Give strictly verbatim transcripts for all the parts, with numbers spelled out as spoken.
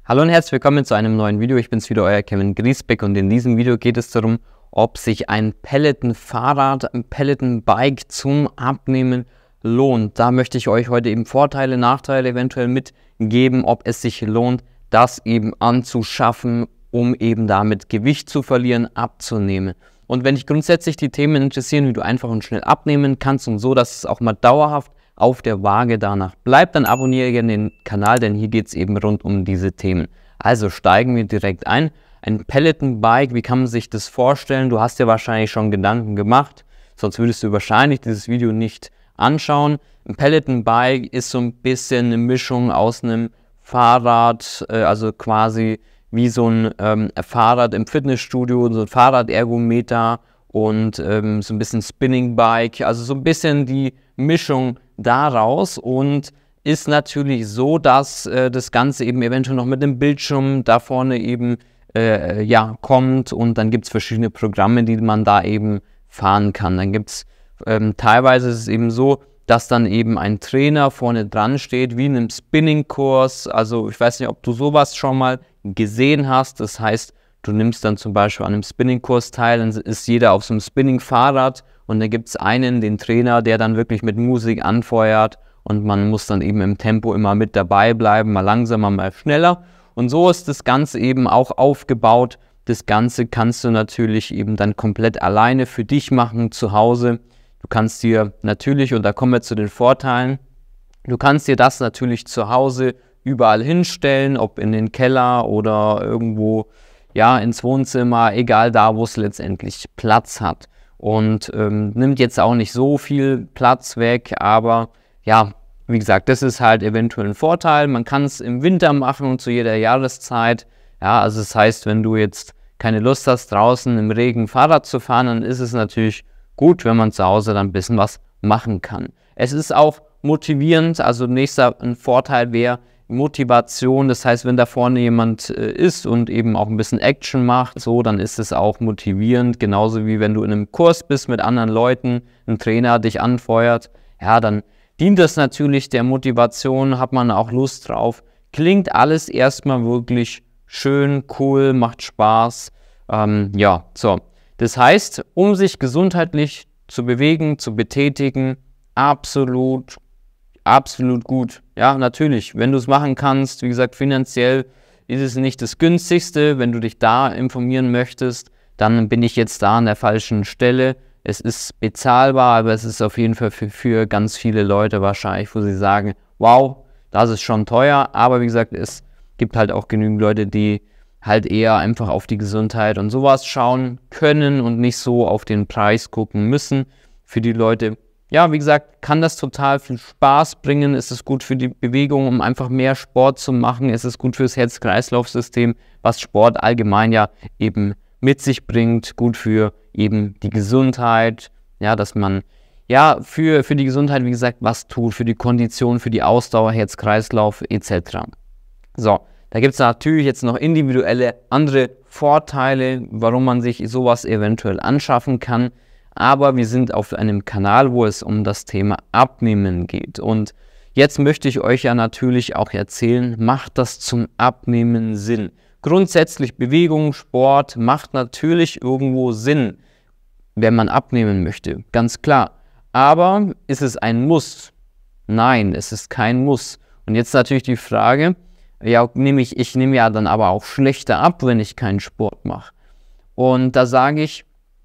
Hallo und herzlich willkommen zu einem neuen Video. Ich bin's wieder, euer Kevin Griesbeck, und in diesem Video geht es darum, ob sich ein Peloton-Fahrrad, ein Peloton-Bike zum Abnehmen lohnt. Da möchte ich euch heute eben Vorteile, Nachteile eventuell mitgeben, ob es sich lohnt, das eben anzuschaffen, um eben damit Gewicht zu verlieren, abzunehmen. Und wenn dich grundsätzlich die Themen interessieren, wie du einfach und schnell abnehmen kannst und so, dass es auch mal dauerhaft auf der Waage danach bleibt, dann abonniere gerne den Kanal, denn hier geht es eben rund um diese Themen. Also steigen wir direkt ein. Ein Peloton-Bike, wie kann man sich das vorstellen? Du hast dir wahrscheinlich schon Gedanken gemacht, sonst würdest du wahrscheinlich dieses Video nicht anschauen. Ein Peloton-Bike ist so ein bisschen eine Mischung aus einem Fahrrad, äh, also quasi wie so ein ähm, Fahrrad im Fitnessstudio, so ein Fahrradergometer und ähm, so ein bisschen Spinning-Bike, also so ein bisschen die Mischung daraus, und ist natürlich so, dass äh, das Ganze eben eventuell noch mit dem Bildschirm da vorne eben äh, ja, kommt, und dann gibt es verschiedene Programme, die man da eben fahren kann. Dann gibt es ähm, teilweise ist es eben so, dass dann eben ein Trainer vorne dran steht, wie in einem Spinning-Kurs. Also ich weiß nicht, ob du sowas schon mal gesehen hast. Das heißt, du nimmst dann zum Beispiel an einem Spinning-Kurs teil, dann ist jeder auf so einem Spinning-Fahrrad, und da gibt es einen, den Trainer, der dann wirklich mit Musik anfeuert, und man muss dann eben im Tempo immer mit dabei bleiben, mal langsamer, mal schneller. Und so ist das Ganze eben auch aufgebaut. Das Ganze kannst du natürlich eben dann komplett alleine für dich machen zu Hause. Du kannst dir natürlich, und da kommen wir zu den Vorteilen, du kannst dir das natürlich zu Hause überall hinstellen, ob in den Keller oder irgendwo ja, ins Wohnzimmer, egal da, wo es letztendlich Platz hat. Und ähm, nimmt jetzt auch nicht so viel Platz weg, aber ja, wie gesagt, das ist halt eventuell ein Vorteil. Man kann es im Winter machen und zu jeder Jahreszeit. Ja, also das heißt, wenn du jetzt keine Lust hast, draußen im Regen Fahrrad zu fahren, dann ist es natürlich gut, wenn man zu Hause dann ein bisschen was machen kann. Es ist auch motivierend, also nächster ein Vorteil wäre Motivation. Das heißt, wenn da vorne jemand äh, ist und eben auch ein bisschen Action macht, so, dann ist es auch motivierend. Genauso wie wenn du in einem Kurs bist mit anderen Leuten, ein Trainer dich anfeuert, ja, dann dient das natürlich der Motivation, hat man auch Lust drauf. Klingt alles erstmal wirklich schön, cool, macht Spaß. Ähm, ja, so. Das heißt, um sich gesundheitlich zu bewegen, zu betätigen, absolut Absolut gut. Ja, natürlich, wenn du es machen kannst, wie gesagt, finanziell ist es nicht das günstigste. Wenn du dich da informieren möchtest, dann bin ich jetzt da an der falschen Stelle. Es ist bezahlbar, aber es ist auf jeden Fall für, für ganz viele Leute wahrscheinlich, wo sie sagen, wow, das ist schon teuer. Aber wie gesagt, es gibt halt auch genügend Leute, die halt eher einfach auf die Gesundheit und sowas schauen können und nicht so auf den Preis gucken müssen. Für die Leute, ja, wie gesagt, kann das total viel Spaß bringen. Es ist gut für die Bewegung, um einfach mehr Sport zu machen. Es ist gut fürs Herz-Kreislauf-System, was Sport allgemein ja eben mit sich bringt. Gut für eben die Gesundheit, ja, dass man ja für, für die Gesundheit, wie gesagt, was tut, für die Kondition, für die Ausdauer, Herz-Kreislauf et cetera. So, da gibt es natürlich jetzt noch individuelle andere Vorteile, warum man sich sowas eventuell anschaffen kann. Aber wir sind auf einem Kanal, wo es um das Thema Abnehmen geht. Und jetzt möchte ich euch ja natürlich auch erzählen, macht das zum Abnehmen Sinn? Grundsätzlich Bewegung, Sport macht natürlich irgendwo Sinn, wenn man abnehmen möchte, ganz klar. Aber ist es ein Muss? Nein, es ist kein Muss. Und jetzt natürlich die Frage, ja, nehme ich, ich nehme ja dann aber auch schlechter ab, wenn ich keinen Sport mache. Und da sage ich,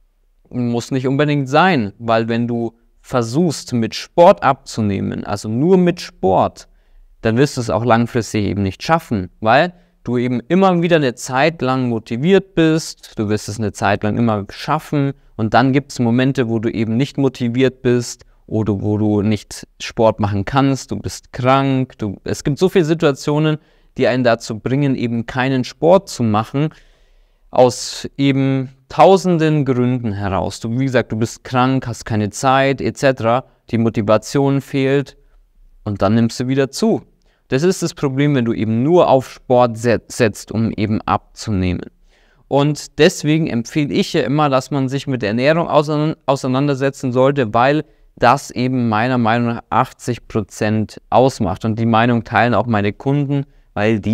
muss nicht unbedingt sein, weil wenn du versuchst, mit Sport abzunehmen, also nur mit Sport, dann wirst du es auch langfristig eben nicht schaffen, weil du eben immer wieder eine Zeit lang motiviert bist, du wirst es eine Zeit lang immer schaffen, und dann gibt es Momente, wo du eben nicht motiviert bist oder wo du nicht Sport machen kannst, du bist krank, du, es gibt so viele Situationen, die einen dazu bringen, eben keinen Sport zu machen, aus eben tausenden Gründen heraus. Du, wie gesagt, du bist krank, hast keine Zeit et cetera. Die Motivation fehlt, und dann nimmst du wieder zu. Das ist das Problem, wenn du eben nur auf Sport setzt, um eben abzunehmen. Und deswegen empfehle ich ja immer, dass man sich mit der Ernährung auseinandersetzen sollte, weil das eben meiner Meinung nach achtzig Prozent ausmacht. Und die Meinung teilen auch meine Kunden, weil die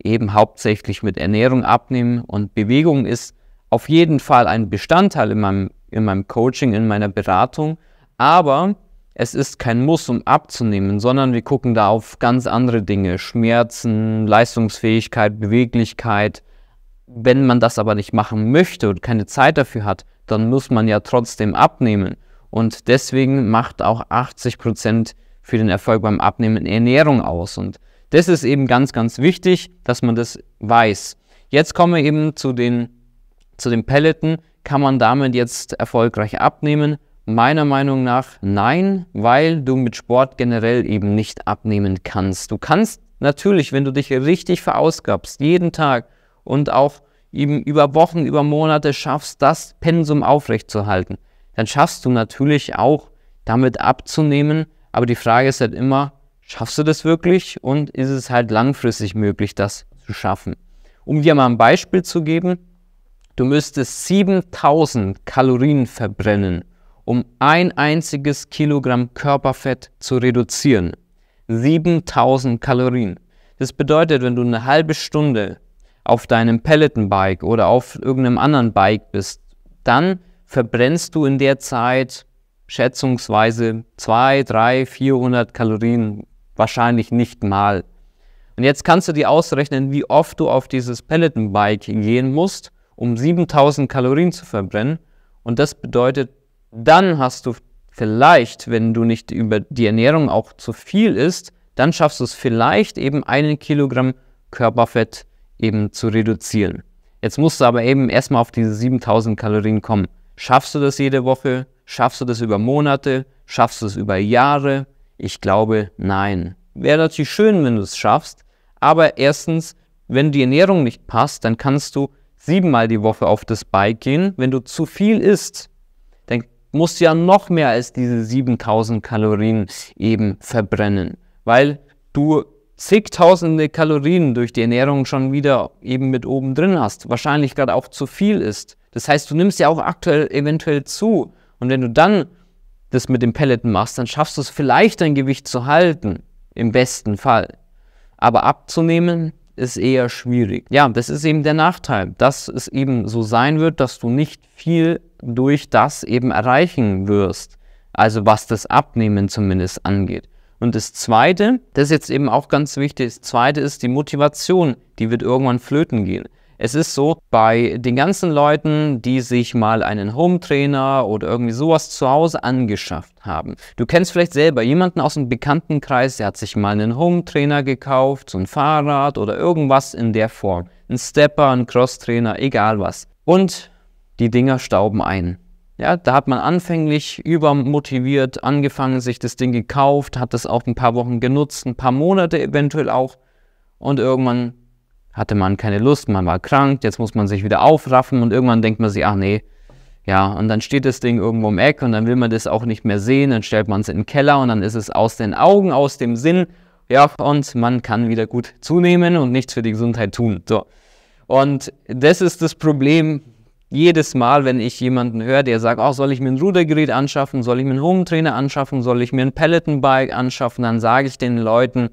eben hauptsächlich mit Ernährung abnehmen, und Bewegung ist auf jeden Fall ein Bestandteil in meinem, in meinem Coaching, in meiner Beratung, aber es ist kein Muss, um abzunehmen, sondern wir gucken da auf ganz andere Dinge, Schmerzen, Leistungsfähigkeit, Beweglichkeit. Wenn man das aber nicht machen möchte und keine Zeit dafür hat, dann muss man ja trotzdem abnehmen. Und deswegen macht auch achtzig Prozent für den Erfolg beim Abnehmen Ernährung aus. Und das ist eben ganz, ganz wichtig, dass man das weiß. Jetzt kommen wir eben zu den, zu den Pelleten. Kann man damit jetzt erfolgreich abnehmen? Meiner Meinung nach nein, weil du mit Sport generell eben nicht abnehmen kannst. Du kannst natürlich, wenn du dich richtig verausgabst, jeden Tag und auch eben über Wochen, über Monate schaffst, das Pensum aufrechtzuerhalten, dann schaffst du natürlich auch damit abzunehmen. Aber die Frage ist halt immer, schaffst du das wirklich und ist es halt langfristig möglich, das zu schaffen? Um dir mal ein Beispiel zu geben, du müsstest siebentausend Kalorien verbrennen, um ein einziges Kilogramm Körperfett zu reduzieren. siebentausend Kalorien. Das bedeutet, wenn du eine halbe Stunde auf deinem Peloton-Bike oder auf irgendeinem anderen Bike bist, dann verbrennst du in der Zeit schätzungsweise zweihundert, dreihundert, vierhundert Kalorien, wahrscheinlich nicht mal. Und jetzt kannst du dir ausrechnen, wie oft du auf dieses Peloton-Bike gehen musst, um siebentausend Kalorien zu verbrennen. Und das bedeutet, dann hast du vielleicht, wenn du nicht über die Ernährung auch zu viel isst, dann schaffst du es vielleicht eben einen Kilogramm Körperfett eben zu reduzieren. Jetzt musst du aber eben erstmal auf diese siebentausend Kalorien kommen. Schaffst du das jede Woche? Schaffst du das über Monate? Schaffst du es über Jahre? Ich glaube, nein. Wäre natürlich schön, wenn du es schaffst, aber erstens, wenn die Ernährung nicht passt, dann kannst du siebenmal die Woche auf das Bike gehen. Wenn du zu viel isst, dann musst du ja noch mehr als diese siebentausend Kalorien eben verbrennen, weil du zigtausende Kalorien durch die Ernährung schon wieder eben mit oben drin hast, wahrscheinlich gerade auch zu viel isst. Das heißt, du nimmst ja auch aktuell eventuell zu, und wenn du dann das mit dem Peloton machst, dann schaffst du es vielleicht, dein Gewicht zu halten, im besten Fall. Aber abzunehmen ist eher schwierig. Ja, das ist eben der Nachteil, dass es eben so sein wird, dass du nicht viel durch das eben erreichen wirst, also was das Abnehmen zumindest angeht. Und das Zweite, das ist jetzt eben auch ganz wichtig, das Zweite ist die Motivation, die wird irgendwann flöten gehen. Es ist so, bei den ganzen Leuten, die sich mal einen Home-Trainer oder irgendwie sowas zu Hause angeschafft haben. Du kennst vielleicht selber jemanden aus dem Bekanntenkreis, der hat sich mal einen Home-Trainer gekauft, so ein Fahrrad oder irgendwas in der Form. Ein Stepper, ein Cross-Trainer, egal was. Und die Dinger stauben ein. Ja, da hat man anfänglich übermotiviert angefangen, sich das Ding gekauft, hat das auch ein paar Wochen genutzt, ein paar Monate eventuell auch, und irgendwann hatte man keine Lust, man war krank, jetzt muss man sich wieder aufraffen und irgendwann denkt man sich, ach nee, ja, und dann steht das Ding irgendwo im Eck und dann will man das auch nicht mehr sehen, dann stellt man es in den Keller und dann ist es aus den Augen, aus dem Sinn, ja, und man kann wieder gut zunehmen und nichts für die Gesundheit tun. So. Und das ist das Problem. Jedes Mal, wenn ich jemanden höre, der sagt, oh, soll ich mir ein Rudergerät anschaffen, soll ich mir einen Home-Trainer anschaffen, soll ich mir ein Peloton-Bike anschaffen, dann sage ich den Leuten,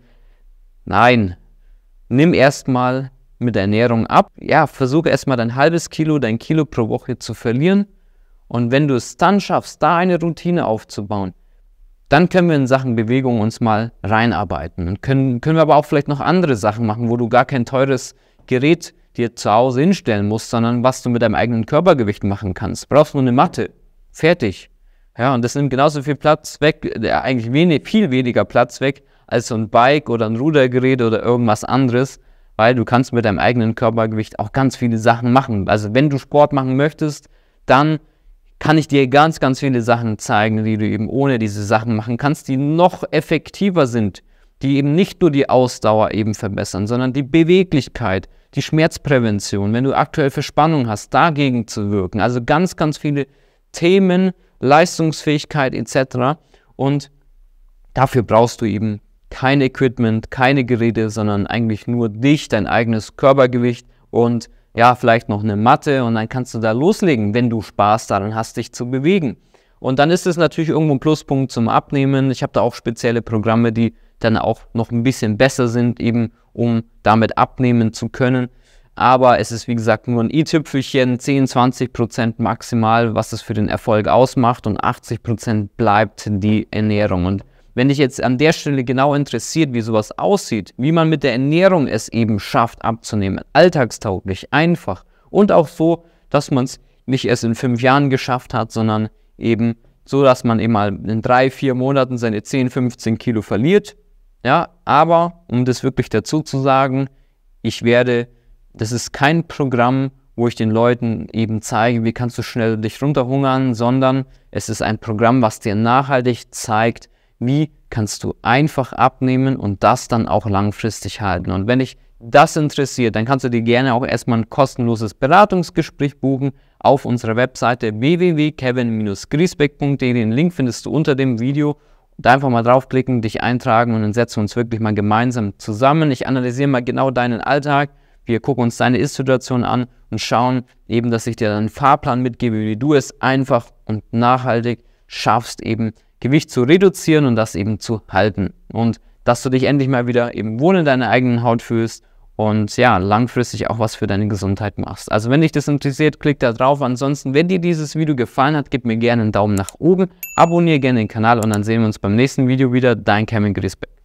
nein, nimm erstmal mit der Ernährung ab. Ja, versuche erstmal dein halbes Kilo, dein Kilo pro Woche zu verlieren. Und wenn du es dann schaffst, da eine Routine aufzubauen, dann können wir in Sachen Bewegung uns mal reinarbeiten. Und können, können wir aber auch vielleicht noch andere Sachen machen, wo du gar kein teures Gerät dir zu Hause hinstellen musst, sondern was du mit deinem eigenen Körpergewicht machen kannst. Brauchst nur eine Matte. Fertig. Ja, und das nimmt genauso viel Platz weg, äh, eigentlich wenig, viel weniger Platz weg, als so ein Bike oder ein Rudergerät oder irgendwas anderes, weil du kannst mit deinem eigenen Körpergewicht auch ganz viele Sachen machen. Also wenn du Sport machen möchtest, dann kann ich dir ganz, ganz viele Sachen zeigen, die du eben ohne diese Sachen machen kannst, die noch effektiver sind, die eben nicht nur die Ausdauer eben verbessern, sondern die Beweglichkeit, die Schmerzprävention, wenn du aktuell Verspannung hast, dagegen zu wirken. Also ganz, ganz viele Themen, Leistungsfähigkeit et cetera. Und dafür brauchst du eben kein Equipment, keine Geräte, sondern eigentlich nur dich, dein eigenes Körpergewicht und ja, vielleicht noch eine Matte, und dann kannst du da loslegen, wenn du Spaß daran hast, dich zu bewegen. Und dann ist es natürlich irgendwo ein Pluspunkt zum Abnehmen. Ich habe da auch spezielle Programme, die dann auch noch ein bisschen besser sind, eben um damit abnehmen zu können. Aber es ist wie gesagt nur ein i-Tüpfelchen, zehn, zwanzig Prozent maximal, was es für den Erfolg ausmacht, und achtzig Prozent bleibt die Ernährung. Und wenn dich jetzt an der Stelle genau interessiert, wie sowas aussieht, wie man mit der Ernährung es eben schafft abzunehmen, alltagstauglich, einfach und auch so, dass man es nicht erst in fünf Jahren geschafft hat, sondern eben so, dass man eben mal in drei, vier Monaten seine zehn, fünfzehn Kilo verliert. Ja, aber um das wirklich dazu zu sagen, ich werde, das ist kein Programm, wo ich den Leuten eben zeige, wie kannst du schnell dich runterhungern, sondern es ist ein Programm, was dir nachhaltig zeigt, wie kannst du einfach abnehmen und das dann auch langfristig halten. Und wenn dich das interessiert, dann kannst du dir gerne auch erstmal ein kostenloses Beratungsgespräch buchen auf unserer Webseite w w w punkt kevin Bindestrich griesbeck punkt de. Den Link findest du unter dem Video. Und einfach mal draufklicken, dich eintragen und dann setzen wir uns wirklich mal gemeinsam zusammen. Ich analysiere mal genau deinen Alltag. Wir gucken uns deine Ist-Situation an und schauen eben, dass ich dir einen Fahrplan mitgebe, wie du es einfach und nachhaltig schaffst, eben Gewicht zu reduzieren und das eben zu halten. Und dass du dich endlich mal wieder eben wohl in deiner eigenen Haut fühlst und ja, langfristig auch was für deine Gesundheit machst. Also wenn dich das interessiert, klick da drauf. Ansonsten, wenn dir dieses Video gefallen hat, gib mir gerne einen Daumen nach oben, abonniere gerne den Kanal und dann sehen wir uns beim nächsten Video wieder. Dein Kevin Griesbeck.